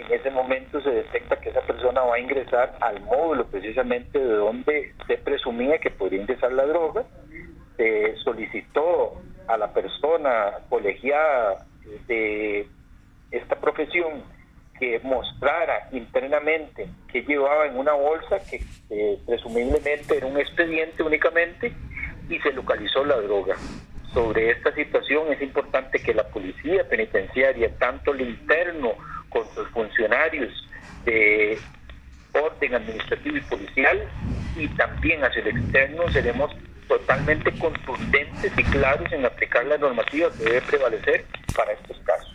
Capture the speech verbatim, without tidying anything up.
en ese momento se detecta que esa persona va a ingresar al módulo precisamente de donde se presumía que podría ingresar la droga. Se solicitó a la persona colegiada de esta profesión que mostrara internamente que llevaba en una bolsa, que eh, presumiblemente era un expediente únicamente, y se localizó la droga. Sobre esta situación es importante que la policía penitenciaria, tanto el interno con sus funcionarios de orden administrativo y policial, y también hacia el externo, seremos totalmente contundentes y claros en aplicar la normativa que debe prevalecer para estos casos.